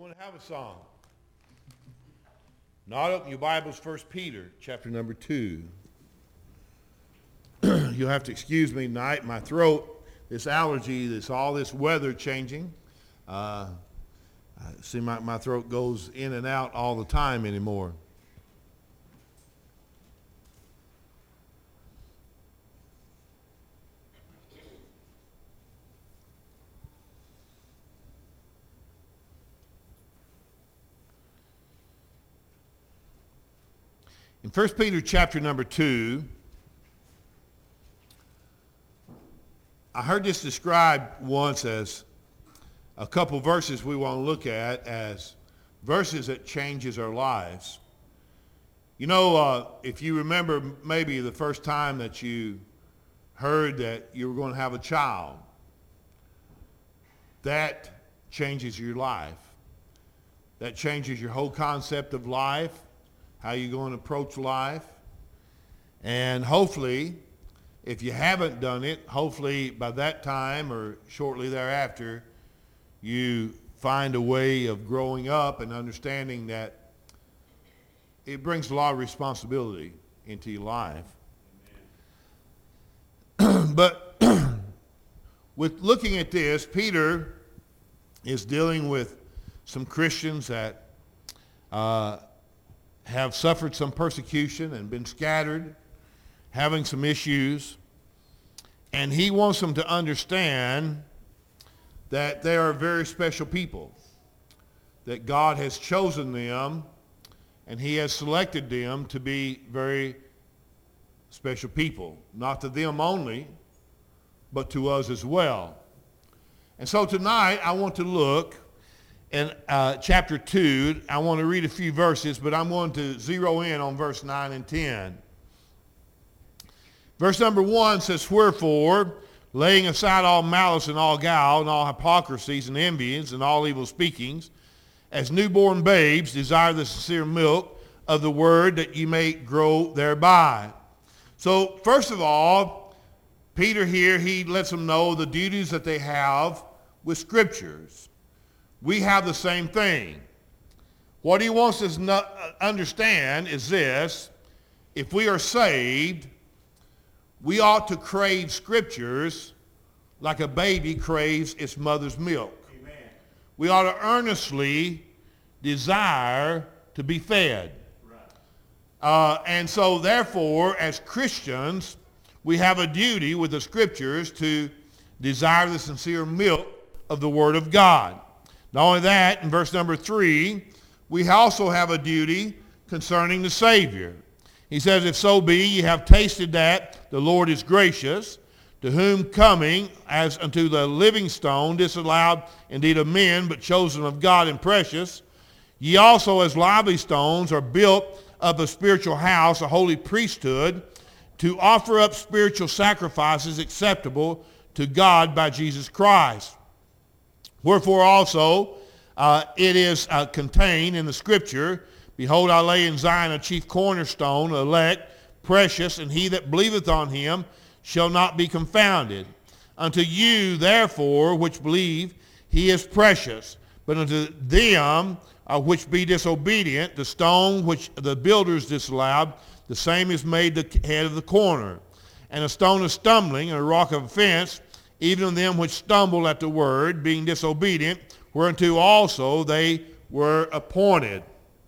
going to have a song. Not open your Bibles, 1 Peter, chapter number 2. You'll have to excuse me tonight. My throat, this allergy, all this weather changing. I see my throat goes in and out all the time anymore. In 1 Peter chapter number 2, I heard this described once as a couple verses we want to look at as verses that changes our lives. You know, if you remember maybe the first time that you heard that you were going to have a child, that changes your life. That changes your whole concept of life, how you're going to approach life. And hopefully, if you haven't done it, hopefully by that time or shortly thereafter, you find a way of growing up and understanding that it brings a lot of responsibility into your life. But with looking at this, Peter is dealing with some Christians that have suffered some persecution and been scattered, having some issues. And he wants them to understand that they are very special people, that God has chosen them and he has selected them to be very special people, not to them only, but to us as well. And so tonight I want to look in chapter 2. I want to read a few verses, but I'm going to zero in on verse 9 and 10. Verse number 1 says, "Wherefore, laying aside all malice and all guile and all hypocrisies and envyings and all evil speakings, as newborn babes desire the sincere milk of the word, that ye may grow thereby." So first of all, Peter here, he lets them know the duties that they have with scriptures. We have the same thing. What he wants us to understand is this: if we are saved, we ought to crave scriptures like a baby craves its mother's milk. Amen. We ought to earnestly desire to be fed. Right. And so therefore, as Christians, we have a duty with the scriptures to desire the sincere milk of the Word of God. Not only that, in verse number 3, we also have a duty concerning the Savior. He says, "If so be ye have tasted that the Lord is gracious, to whom coming as unto the living stone, disallowed indeed of men, but chosen of God and precious, ye also as lively stones are built up a spiritual house, a holy priesthood, to offer up spiritual sacrifices acceptable to God by Jesus Christ. Wherefore also it is contained in the scripture, Behold, I lay in Zion a chief cornerstone, elect, precious, and he that believeth on him shall not be confounded. Unto you, therefore, which believe, he is precious. But unto them which be disobedient, the stone which the builders disallowed, the same is made the head of the corner. And a stone of stumbling and a rock of offense, even of them which stumble at the word, being disobedient, whereunto also they were appointed."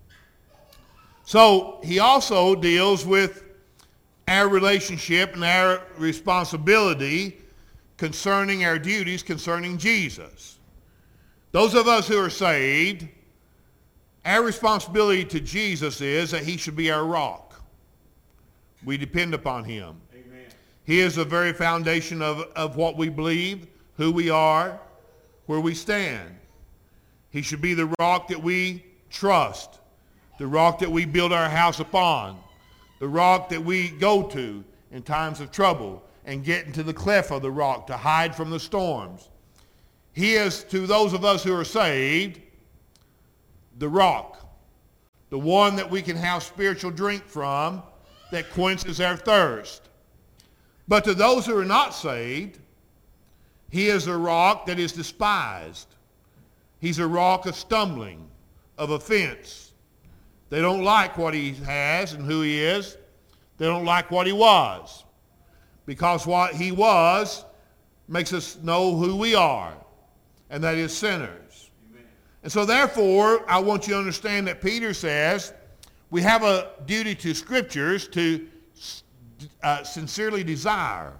So he also deals with our relationship and our responsibility concerning our duties concerning Jesus. Those of us who are saved, our responsibility to Jesus is that he should be our rock. We depend upon him. Amen. He is the very foundation of what we believe, who we are, where we stand. He should be the rock that we trust, the rock that we build our house upon, the rock that we go to in times of trouble and get into the cleft of the rock to hide from the storms. He is, to those of us who are saved, the rock, the one that we can have spiritual drink from that quenches our thirst. But to those who are not saved, he is a rock that is despised. He's a rock of stumbling. of offense. They don't like what he has and who he is. They don't like what he was. Because what he was makes us know who we are, and that is sinners. Amen. And so therefore, I want you to understand that Peter says we have a duty to Scriptures to sincerely desire.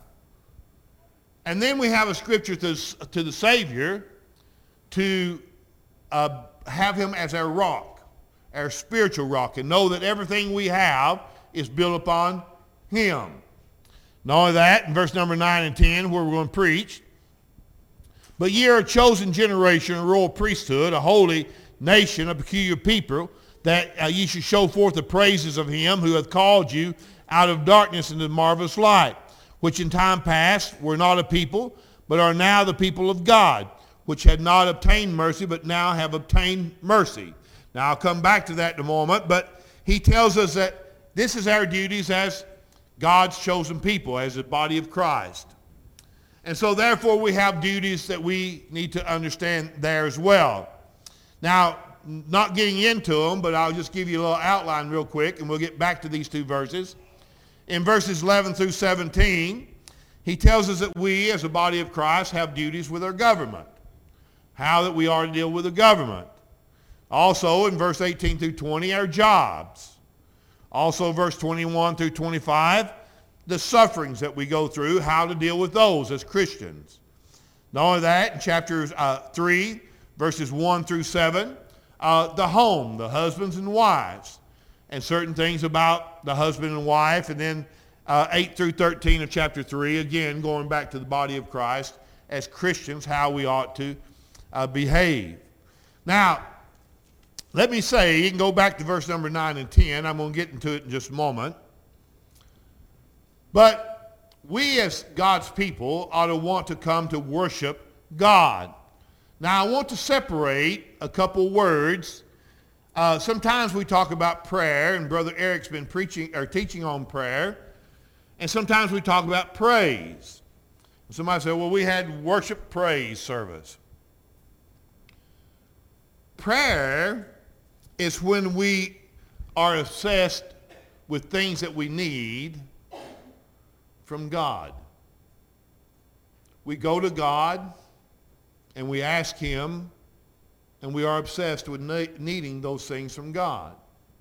And then we have a Scripture to the Savior to have him as our rock, our spiritual rock, and know that everything we have is built upon him. Not only that, in verse number 9 and 10, where we're going to preach, but ye are a chosen generation, a royal priesthood, a holy nation, a peculiar people, that ye should show forth the praises of him who hath called you out of darkness into marvelous light, which in time past were not a people, but are now the people of God, which had not obtained mercy, but now have obtained mercy. Now I'll come back to that in a moment, but he tells us that this is our duties as God's chosen people, as the body of Christ. And so therefore we have duties that we need to understand there as well. Now, not getting into them, but I'll just give you a little outline real quick, and we'll get back to these two verses. In verses 11 through 17, he tells us that we, as a body of Christ, have duties with our government. How that we are to deal with the government. Also, in verse 18 through 20, our jobs. Also, verse 21 through 25, the sufferings that we go through, how to deal with those as Christians. Not only that, in chapter 3, verses 1 through 7, the home, the husbands and wives, and certain things about the husband and wife. And then 8 through 13 of chapter 3, again, going back to the body of Christ as Christians, how we ought to behave. Now, let me say, you can go back to verse number 9 and 10. I'm going to get into it in just a moment. But we as God's people ought to want to come to worship God. Now, I want to separate a couple words. Sometimes we talk about prayer, and Brother Eric's been preaching or teaching on prayer. And sometimes we talk about praise. Somebody said, well, we had worship praise service. Prayer is when we are obsessed with things that we need from God. We go to God and we ask him, and we are obsessed with needing those things from God.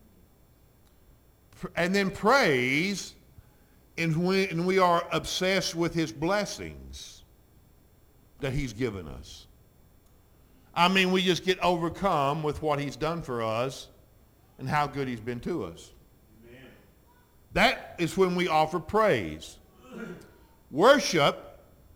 And then praise is when we are obsessed with his blessings that he's given us. I mean, we just get overcome with what he's done for us and how good he's been to us. Amen. That is when we offer praise. Worship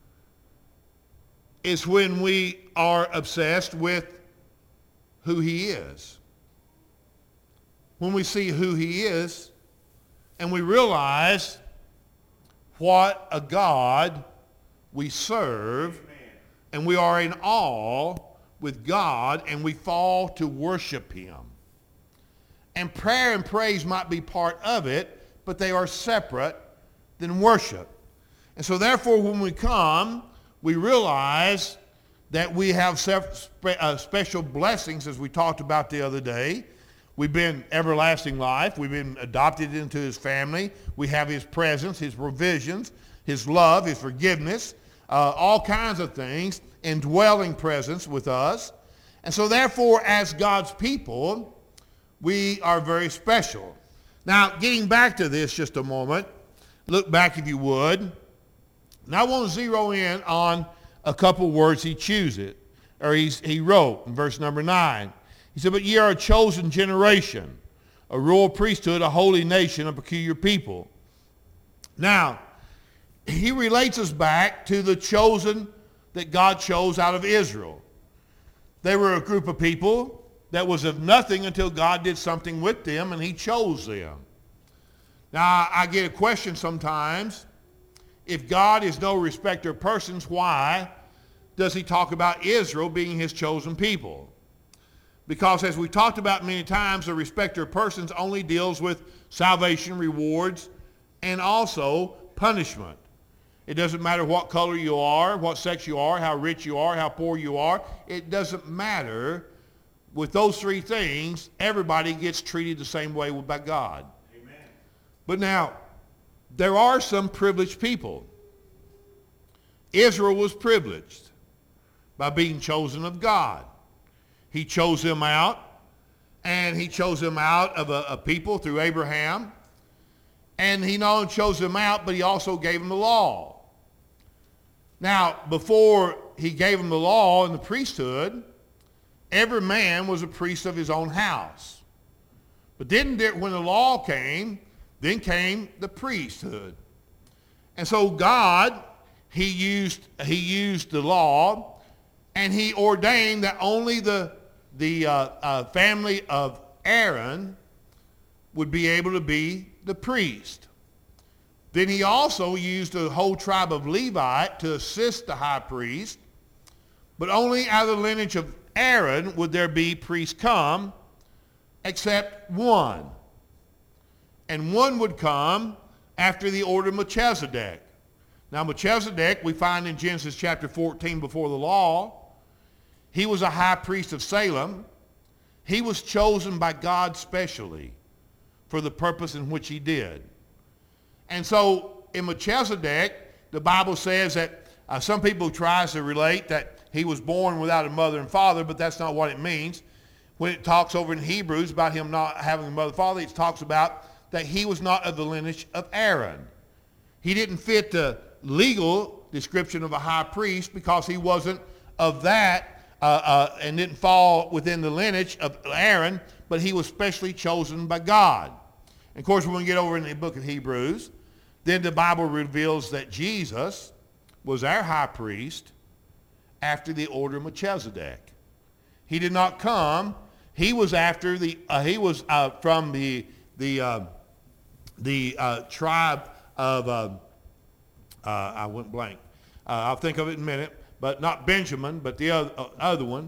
is when we are obsessed with who he is. When we see who he is and we realize what a God we serve. Amen. And we are in awe with God, and we fall to worship him. And prayer and praise might be part of it, but they are separate than worship. And so therefore, when we come, we realize that we have special blessings, as we talked about the other day. We've been everlasting life. We've been adopted into his family. We have his presence, his provisions, his love, his forgiveness, all kinds of things, indwelling presence with us. And so therefore, as God's people, we are very special. Now, getting back to this just a moment, look back if you would. Now I want to zero in on a couple words he wrote in verse number 9. He said, but ye are a chosen generation, a royal priesthood, a holy nation, a peculiar people. Now, he relates us back to the chosen that God chose out of Israel. They were a group of people that was of nothing until God did something with them and he chose them. Now, I get a question sometimes. If God is no respecter of persons, why does he talk about Israel being his chosen people? Because as we talked about many times, the respecter of persons only deals with salvation, rewards, and also punishment. It doesn't matter what color you are, what sex you are, how rich you are, how poor you are. It doesn't matter. with those three things, everybody gets treated the same way by God. Amen. But now, there are some privileged people. Israel was privileged by being chosen of God. He chose them out, and he chose them out of a people through Abraham. And he not only chose them out, but he also gave them the law. Now, before he gave them the law and the priesthood, every man was a priest of his own house. But then when the law came, then came the priesthood. And so God, he used the law, and he ordained that only the family of Aaron would be able to be the priest. Then he also used the whole tribe of Levi to assist the high priest, but only out of the lineage of Aaron would there be priests come, except one. And one would come after the order of Melchizedek. Now Melchizedek, we find in Genesis chapter 14 before the law, he was a high priest of Salem. He was chosen by God specially for the purpose in which he did. And so in Melchizedek, the Bible says that some people try to relate that he was born without a mother and father, but that's not what it means. When it talks over in Hebrews about him not having a mother and father, it talks about that he was not of the lineage of Aaron. He didn't fit the legal description of a high priest because he wasn't of that and didn't fall within the lineage of Aaron, but he was specially chosen by God. And of course, when we get over in the book of Hebrews, then the Bible reveals that Jesus was our high priest after the order of Melchizedek. He did not come. He was after from the tribe of I went blank. I'll think of it in a minute, but not Benjamin, but the other one,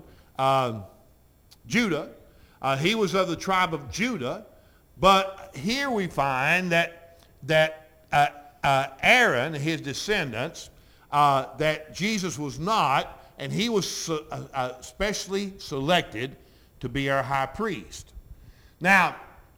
Judah. He was of the tribe of Judah, but here we find that Aaron, his descendants, that Jesus was not, and he was specially selected to be our high priest. Now,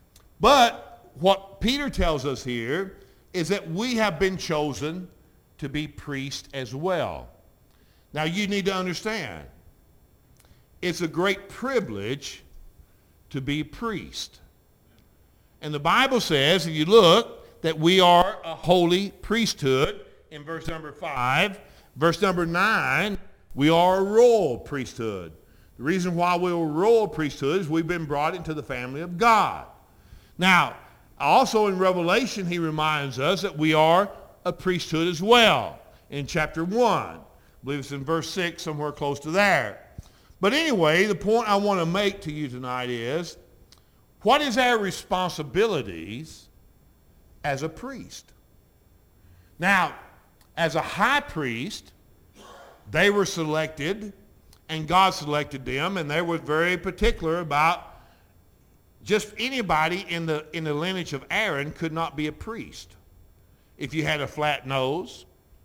but what Peter tells us here is that we have been chosen to be priests as well. Now, you need to understand, it's a great privilege to be priest. And the Bible says, if you look, that we are a holy priesthood in verse number 5. Verse number 9, we are a royal priesthood. The reason why we're a royal priesthood is we've been brought into the family of God. Now, also in Revelation, he reminds us that we are a priesthood as well in chapter 1. I believe it's in verse 6, somewhere close to there. But anyway, the point I want to make to you tonight is, what is our responsibilities as a priest? Now, as a high priest, they were selected, and God selected them, and they were very particular about just anybody in the lineage of Aaron could not be a priest. If you had a flat nose,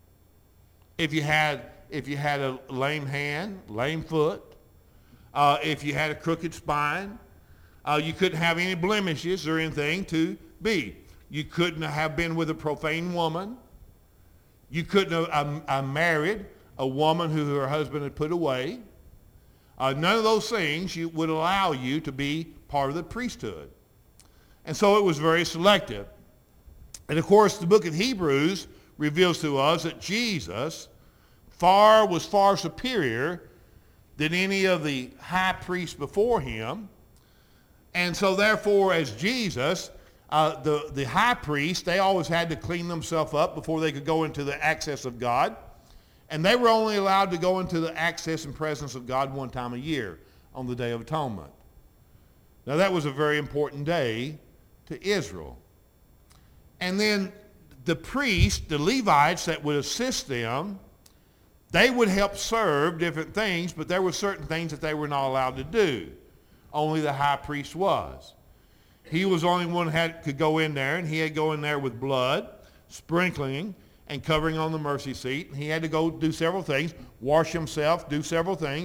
if you had a lame hand, lame foot, if you had a crooked spine, you couldn't have any blemishes or anything to be. You couldn't have been with a profane woman. You couldn't have married a woman who her husband had put away. None of those things would allow you to be part of the priesthood. And so it was very selective. And of course, the book of Hebrews reveals to us that Jesus was far superior than any of the high priests before him. And so therefore, as Jesus, the high priest, they always had to clean themselves up before they could go into the access of God. And they were only allowed to go into the access and presence of God one time a year on the Day of Atonement. Now that was a very important day to Israel. And then the priests, the Levites that would assist them, they would help serve different things, but there were certain things that they were not allowed to do. Only the high priest was. He was the only one could go in there, and he had to go in there with blood, sprinkling, and covering on the mercy seat. And he had to go do several things, wash himself, do several things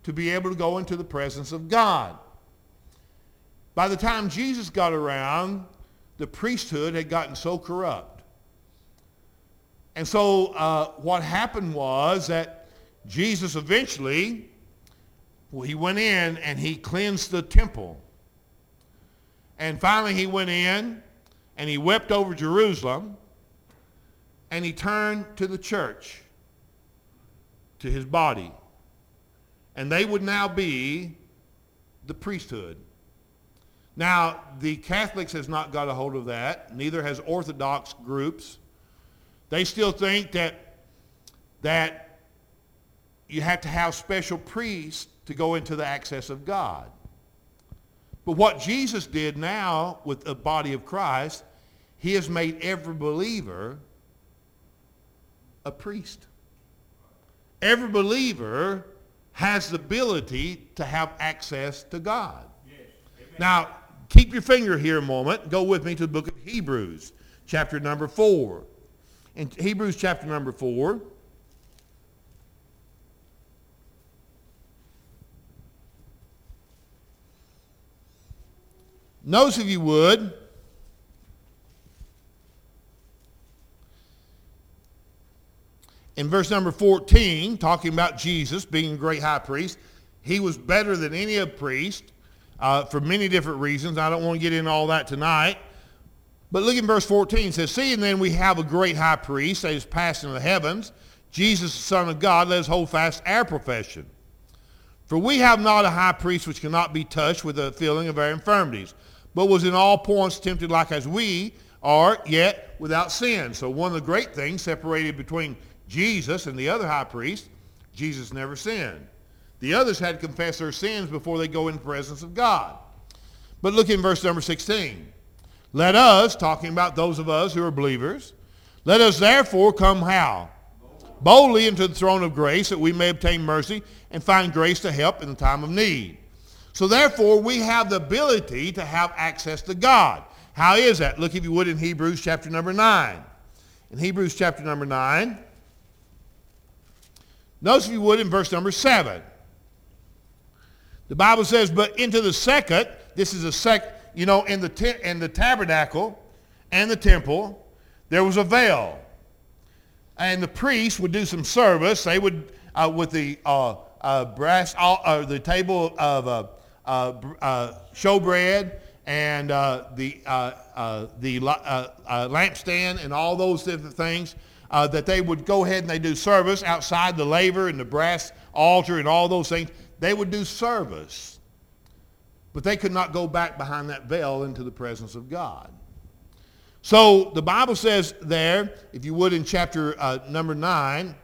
to be able to go into the presence of God. By the time Jesus got around, the priesthood had gotten so corrupt. And so what happened was that Jesus eventually, he went in and he cleansed the temple. And finally he went in and he wept over Jerusalem, and he turned to the church, to his body. And they would now be the priesthood. Now, the Catholics has not got a hold of that. Neither has Orthodox groups. They still think that you have to have special priests to go into the access of God. But what Jesus did now with the body of Christ, he has made every believer a priest. Every believer has the ability to have access to God. Yes. Now, keep your finger here a moment. Go with me to the book of Hebrews, chapter number 4. In Hebrews chapter number 4, notice, if you would, in verse number 14, talking about Jesus being a great high priest, he was better than any of the priests for many different reasons. I don't want to get into all that tonight. But look in verse 14. It says, seeing then we have a great high priest that is passed into the heavens, Jesus the Son of God, let us hold fast our profession. For we have not a high priest which cannot be touched with the feeling of our infirmities, but was in all points tempted like as we are, yet without sin. So one of the great things separated between Jesus and the other high priest, Jesus never sinned. The others had to confess their sins before they go in the presence of God. But look in verse number 16. Let us, talking about those of us who are believers, let us therefore come how? Boldly into the throne of grace, that we may obtain mercy and find grace to help in the time of need. So therefore we have the ability to have access to God. How is that? Look, if you would, in Hebrews chapter number 9. In Hebrews chapter number 9, notice, if you would, in verse number 7. The Bible says, but into the second, this is a in the tabernacle and the temple, there was a veil. And the priest would do some service. They would, with the brass, the table of showbread and the lampstand and all those different things, that they would go ahead and they do service outside the laver and the brass altar and all those things. They would do service. But they could not go back behind that veil into the presence of God. So the Bible says there, if you would, in chapter number 9,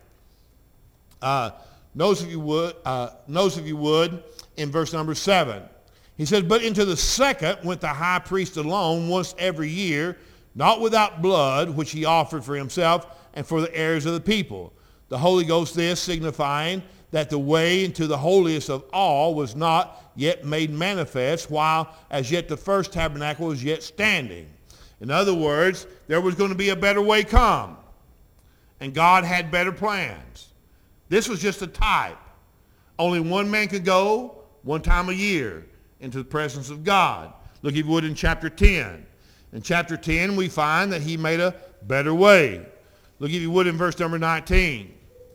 notice if you would, in verse number 7. He says, but into the second went the high priest alone once every year, not without blood, which he offered for himself and for the heirs of the people. The Holy Ghost this signifying that the way into the holiest of all was not yet made manifest, while as yet the first tabernacle was yet standing. In other words, there was going to be a better way come, and God had better plans. This was just a type. Only one man could go one time a year into the presence of God. Look, if you would, in chapter 10. In chapter 10, we find that he made a better way. Look, if you would, in verse number 19.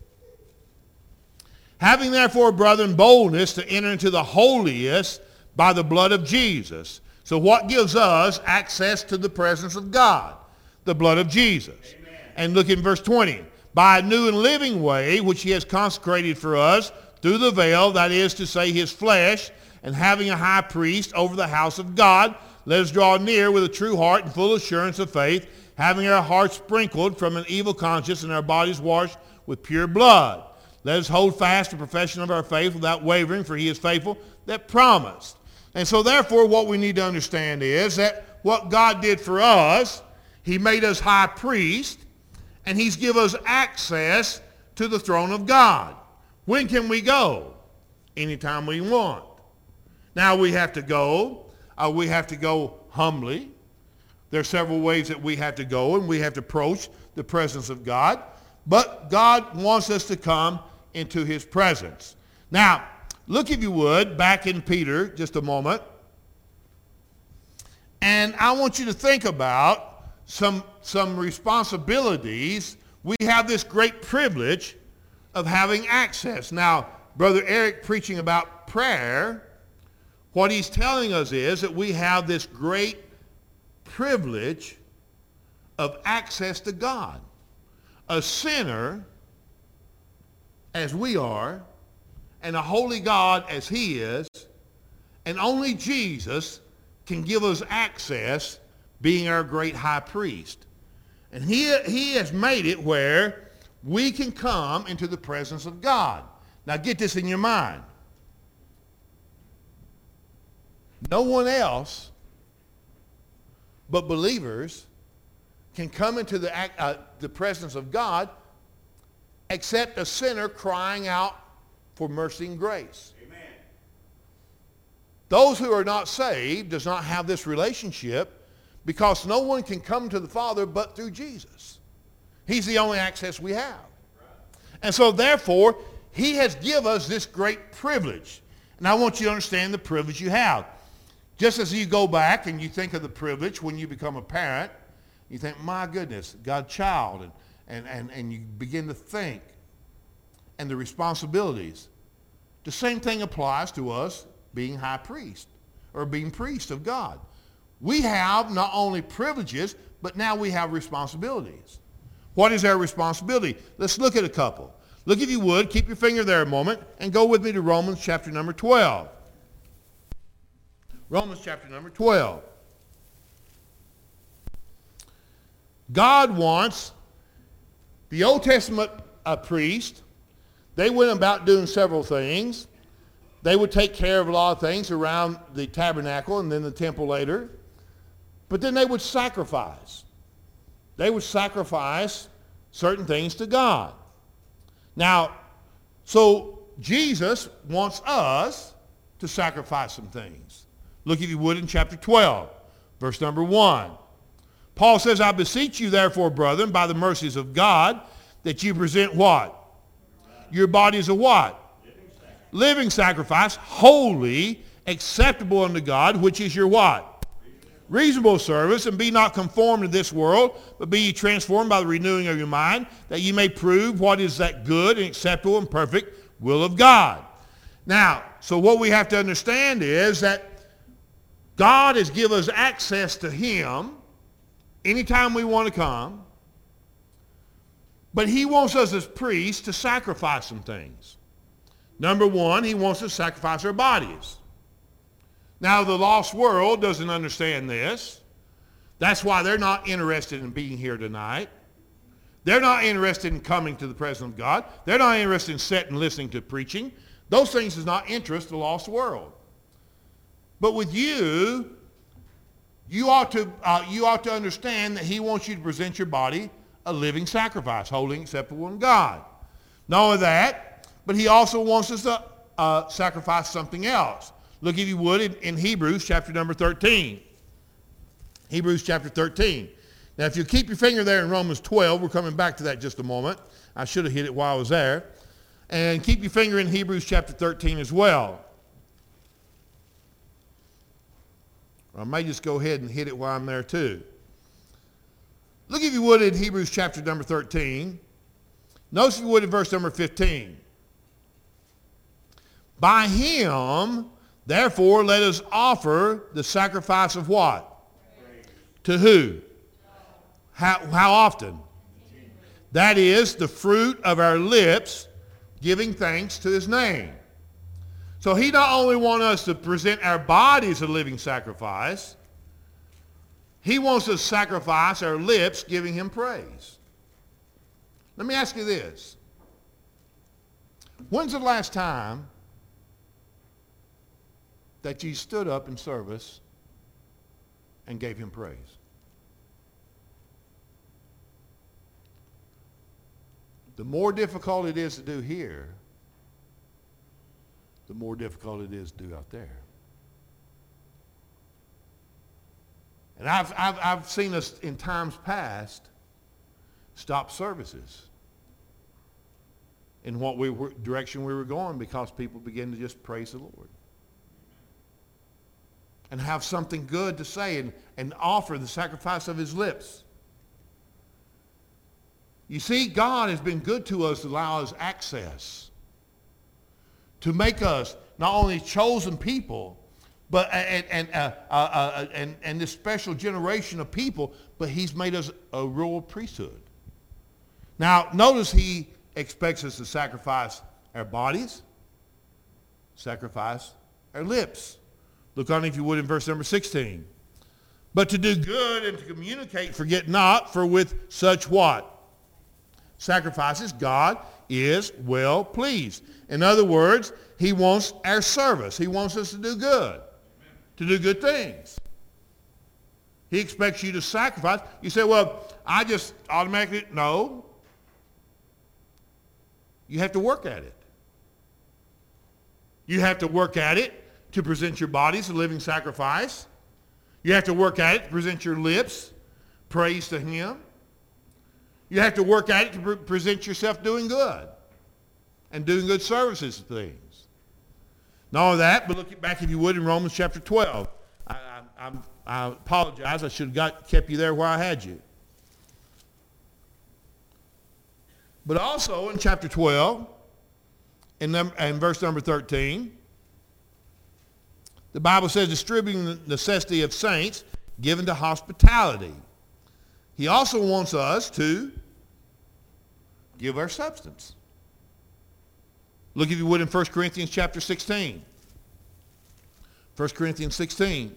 Having therefore, brethren, boldness to enter into the holiest by the blood of Jesus. So what gives us access to the presence of God? The blood of Jesus. Amen. And look in verse 20. By a new and living way, which he has consecrated for us through the veil, that is to say, his flesh, and having a high priest over the house of God, let us draw near with a true heart and full assurance of faith, having our hearts sprinkled from an evil conscience and our bodies washed with pure blood. Let us hold fast the profession of our faith without wavering, for he is faithful that promised. And so therefore what we need to understand is that what God did for us, he made us high priest, and he's given us access to the throne of God. When can we go? Anytime we want. Now we have to go humbly. There are several ways that we have to go, and we have to approach the presence of God. But God wants us to come into his presence. Now, look, if you would, back in Peter just a moment. And I want you to think about some responsibilities. We have this great privilege of having access. Now, Brother Eric preaching about prayer, what he's telling us is that we have this great privilege of access to God. A sinner, as we are, and a holy God as he is, and only Jesus can give us access, being our great high priest. And he has made it where we can come into the presence of God. Now get this in your mind. No one else but believers can come into the presence of God except a sinner crying out for mercy and grace. Amen. Those who are not saved does not have this relationship because no one can come to the Father but through Jesus. He's the only access we have. And so therefore, he has given us this great privilege. And I want you to understand the privilege you have. Just as you go back and you think of the privilege when you become a parent, you think, my goodness, God's child, and you begin to think, and the responsibilities. The same thing applies to us being high priest or being priest of God. We have not only privileges, but now we have responsibilities. What is our responsibility? Let's look at a couple. Look, if you would, keep your finger there a moment, and go with me to Romans chapter number 12. Romans chapter number 12. God wants the Old Testament priest. They went about doing several things. They would take care of a lot of things around the tabernacle and then the temple later. But then they would sacrifice. They would sacrifice certain things to God. Now, so Jesus wants us to sacrifice some things. Look, if you would, in chapter 12, verse number 1. Paul says, I beseech you, therefore, brethren, by the mercies of God, that you present what? Your bodies a what? Living sacrifice, holy, acceptable unto God, which is your what? Reasonable service, and be not conformed to this world, but be ye transformed by the renewing of your mind, that ye may prove what is that good and acceptable and perfect will of God. Now, so what we have to understand is that God has given us access to him anytime we want to come, but he wants us as priests to sacrifice some things. Number one, he wants us to sacrifice our bodies. Now, the lost world doesn't understand this. That's why they're not interested in being here tonight. They're not interested in coming to the presence of God. They're not interested in sitting and listening to preaching. Those things does not interest the lost world. But with you, you ought to understand that he wants you to present your body a living sacrifice, holy and acceptable in God. Not only that, but he also wants us to sacrifice something else. Look, if you would, in Hebrews chapter number 13. Hebrews chapter 13. Now, if you keep your finger there in Romans 12, we're coming back to that in just a moment. I should have hit it while I was there. And keep your finger in Hebrews chapter 13 as well. I may just go ahead and hit it while I'm there too. Look, if you would, in Hebrews chapter number 13. Notice, if you would, in verse number 15. By him, therefore, let us offer the sacrifice of what? Praise. To who? How often? That is the fruit of our lips, giving thanks to his name. So he not only wants us to present our bodies a living sacrifice, he wants us to sacrifice our lips, giving him praise. Let me ask you this. When's the last time that you stood up in service and gave him praise? The more difficult it is to do here, the more difficult it is to do out there. And I've seen us in times past stop services in what direction we were going, because people began to just praise the Lord and have something good to say and offer the sacrifice of his lips. You see, God has been good to us to allow us access, to make us not only chosen people, but and this special generation of people, but he's made us a royal priesthood. Now, notice he expects us to sacrifice our bodies, sacrifice our lips. Look on, if you would, in verse number 16. But to do good and to communicate, forget not, for with such what? Sacrifices, God is well pleased. In other words, he wants our service. He wants us to do good, to do good things. He expects you to sacrifice. You say, well, I just automatically, no. You have to work at it. You have to work at it to present your bodies a living sacrifice. You have to work at it to present your lips praise to him. You have to work at it to present yourself doing good and doing good services to things. Not only that, but look back, if you would, in Romans chapter 12. I apologize. I should have kept you there where I had you. But also in chapter 12, in verse number 13, the Bible says, distributing the necessity of saints, given to hospitality. He also wants us to give our substance. Look, if you would, in 1 Corinthians chapter 16. 1 Corinthians 16.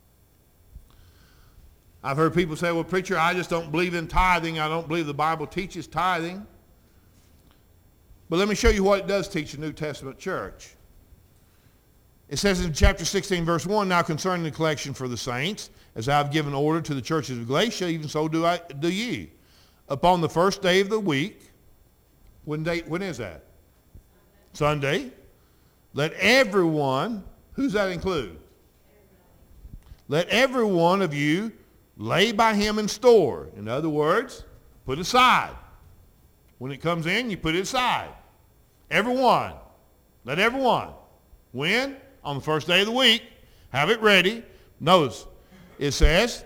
I've heard people say, well, preacher, I just don't believe in tithing. I don't believe the Bible teaches tithing. But let me show you what it does teach the New Testament church. It says in chapter 16, verse 1, now concerning the collection for the saints, as I have given order to the churches of Galatia, even so do ye. Upon the first day of the week, when is that? Sunday. Let everyone, who's that include? Let every one of you lay by him in store. In other words, put aside. When it comes in, you put it aside. Everyone. Let everyone. When? On the first day of the week. Have it ready. Notice, it says,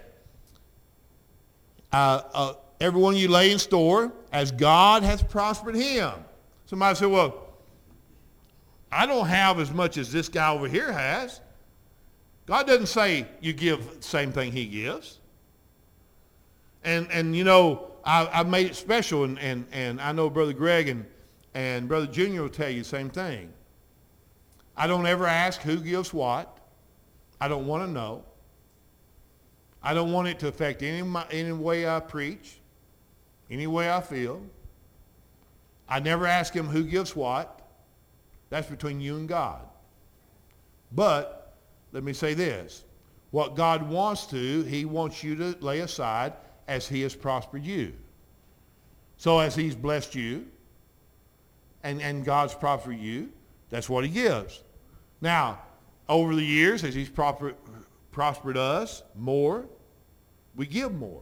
everyone you lay in store as God has prospered him. Somebody said, well, I don't have as much as this guy over here has. God doesn't say you give the same thing he gives. And you know, I've made it special, and I know Brother Greg and Brother Junior will tell you the same thing. I don't ever ask who gives what. I don't want to know. I don't want it to affect any way I preach, any way I feel. I never ask him who gives what. That's between you and God. But let me say this. What God wants to, he wants you to lay aside as he has prospered you. So as he's blessed you and God's prospered you, that's what he gives. Now, over the years, as he's prospered us more, we give more.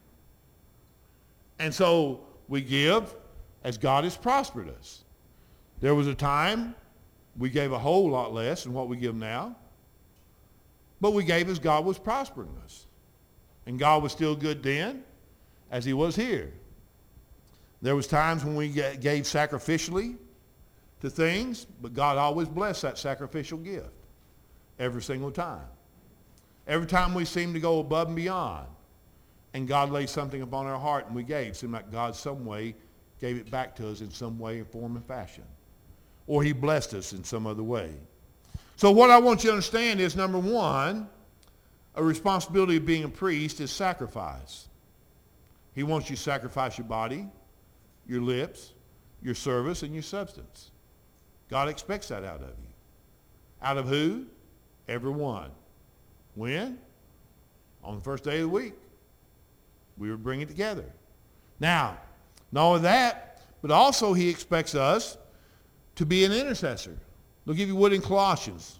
And so we give as God has prospered us. There was a time we gave a whole lot less than what we give now, but we gave as God was prospering us. And God was still good then as he was here. There was times when we gave sacrificially to things, but God always blessed that sacrificial gift every single time. Every time we seemed to go above and beyond, and God laid something upon our heart and we gave, it seemed like God some way gave it back to us in some way, form, and fashion. Or he blessed us in some other way. So what I want you to understand is, number one, a responsibility of being a priest is sacrifice. He wants you to sacrifice your body, your lips, your service, and your substance. God expects that out of you. Out of who? Everyone. When? On the first day of the week. We would bring it together. Now, not only that, but also he expects us to be an intercessor. Look, if you would, in Colossians.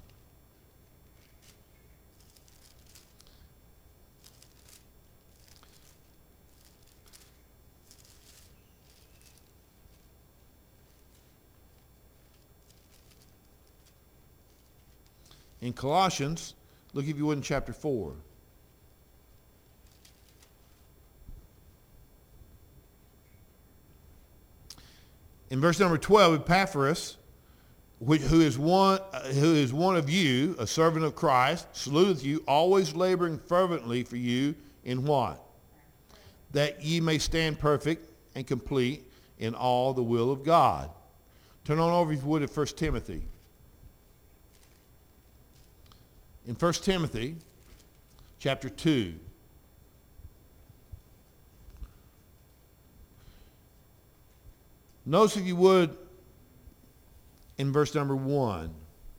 In Colossians, look if you would in chapter 4. In verse number 12, Epaphras, who is one of you, a servant of Christ, saluteth you, always laboring fervently for you in what? That ye may stand perfect and complete in all the will of God. Turn on over, if you would, to 1 Timothy. In 1 Timothy, chapter 2. Notice, if you would, in verse number 1.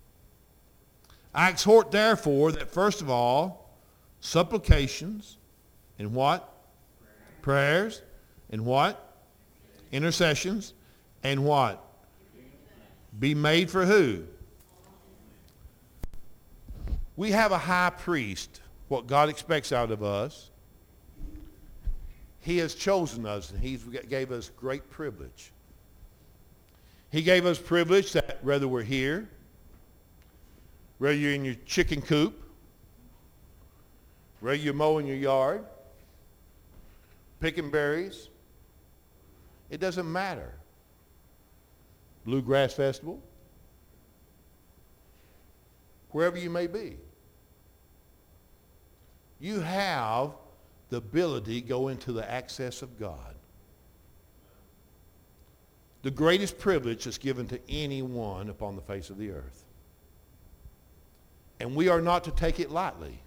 I exhort, therefore, that first of all, supplications and what? Prayers and what? Intercessions and what? Be made for who? We have a high priest, what God expects out of us. He has chosen us, and he gave us great privilege. He gave us privilege that whether we're here, whether you're in your chicken coop, whether you're mowing your yard, picking berries, it doesn't matter. Bluegrass Festival, wherever you may be, you have the ability to go into the access of God. The greatest privilege is given to anyone upon the face of the earth. And we are not to take it lightly.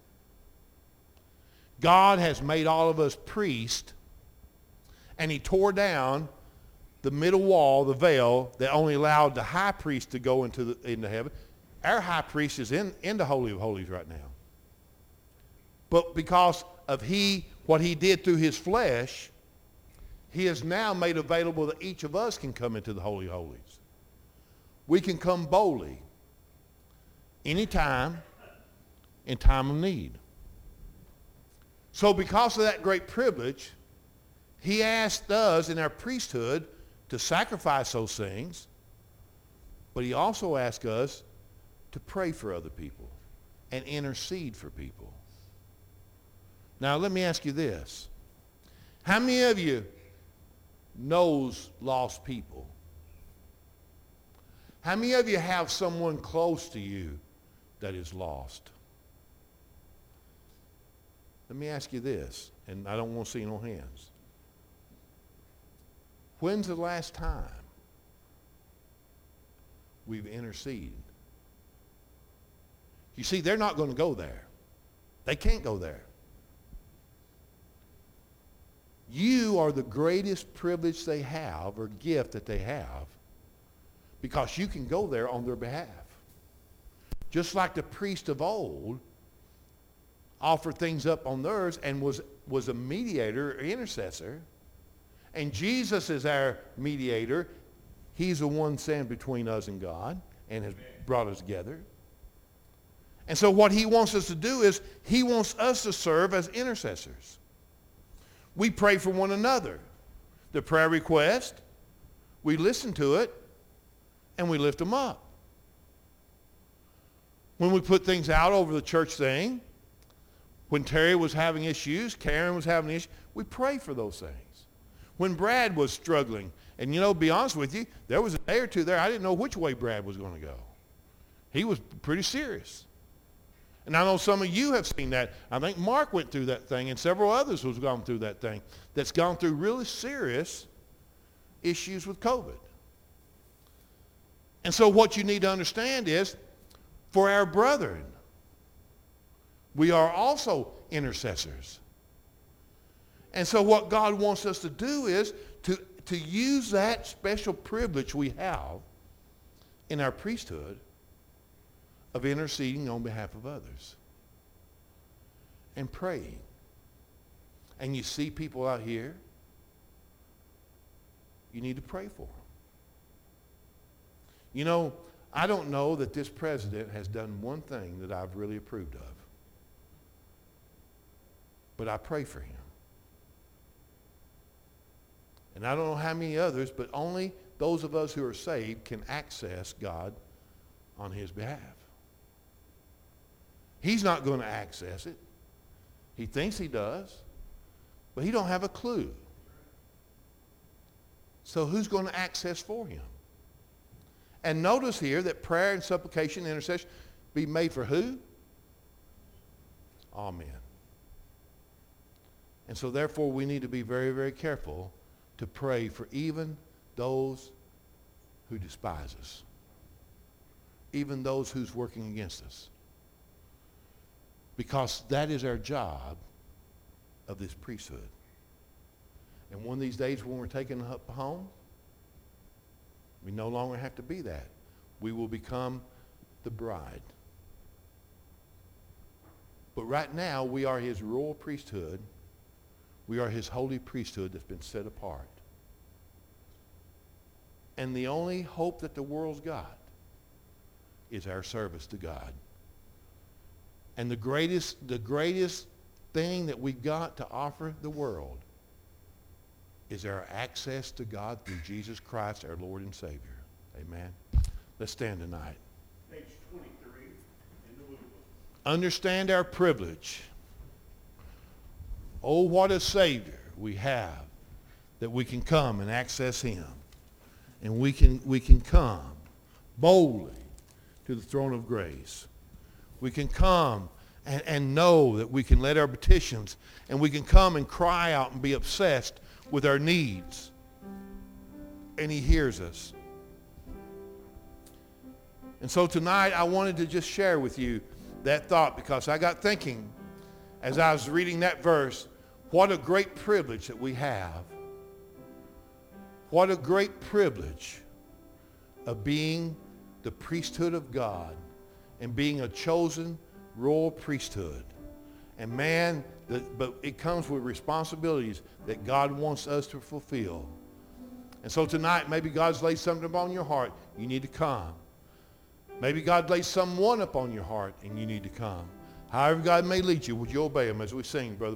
God has made all of us priests, and he tore down the middle wall, the veil, that only allowed the high priest to go into heaven. Our high priest is in the Holy of Holies right now. But because of what he did through his flesh, he has now made available that each of us can come into the Holy of Holies. We can come boldly anytime in time of need. So because of that great privilege, he asked us in our priesthood to sacrifice those things, but he also asked us to pray for other people and intercede for people. Now let me ask you this. How many of you knows lost people? How many of you have someone close to you that is lost? Let me ask you this, and I don't want to see no hands. When's the last time we've interceded? You see, they're not going to go there. They can't go there. You are the greatest privilege they have, or gift that they have, because you can go there on their behalf. Just like the priest of old offered things up on theirs and was a mediator or intercessor, and Jesus is our mediator. He's the one standing between us and God and has brought us together. And so what he wants us to do is he wants us to serve as intercessors. We pray for one another. The prayer request, we listen to it, and we lift them up. When we put things out over the church thing, when Terry was having issues, Karen was having issues, we pray for those things. When Brad was struggling, and to be honest with you, there was a day or two there, I didn't know which way Brad was going to go. He was pretty serious. And I know some of you have seen that. I think Mark went through that thing, and several others have gone through that thing, that's gone through really serious issues with COVID. And so what you need to understand is, for our brethren, we are also intercessors. And so what God wants us to do is to use that special privilege we have in our priesthood of interceding on behalf of others and praying. And you see people out here, you need to pray for them. I don't know that this president has done one thing that I've really approved of. But I pray for him. And I don't know how many others, but only those of us who are saved can access God on his behalf. He's not going to access it. He thinks he does, but he don't have a clue. So who's going to access for him? And notice here that prayer and supplication and intercession be made for who? All men. And so therefore we need to be very, very careful to pray for even those who despise us. Even those who's working against us. Because that is our job of this priesthood. And one of these days when we're taken up home, we no longer have to be that. We will become the bride. But right now, we are his royal priesthood. We are his holy priesthood that's been set apart. And the only hope that the world's got is our service to God. And the greatest thing that we've got to offer the world is our access to God through Jesus Christ, our Lord and Savior. Amen. Let's stand tonight. Page 23 in the Louisville. Understand our privilege. Oh, what a Savior we have that we can come and access him. And we can come boldly to the throne of grace. We can come and know that we can let our petitions, and we can come and cry out and be obsessed with our needs. And he hears us. And so tonight I wanted to just share with you that thought, because I got thinking as I was reading that verse, what a great privilege that we have. What a great privilege of being the priesthood of God and being a chosen royal priesthood. And man, but it comes with responsibilities that God wants us to fulfill. And so tonight, maybe God's laid something upon your heart. You need to come. Maybe God laid someone upon your heart and you need to come. However God may lead you, would you obey him as we sing, brother?